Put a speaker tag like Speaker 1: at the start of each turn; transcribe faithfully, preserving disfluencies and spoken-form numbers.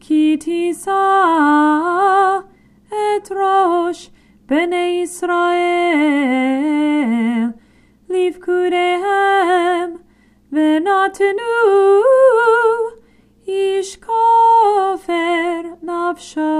Speaker 1: כי תישא את ראש בני ישראל לפקודיהם ונתנו איש כופר נפשו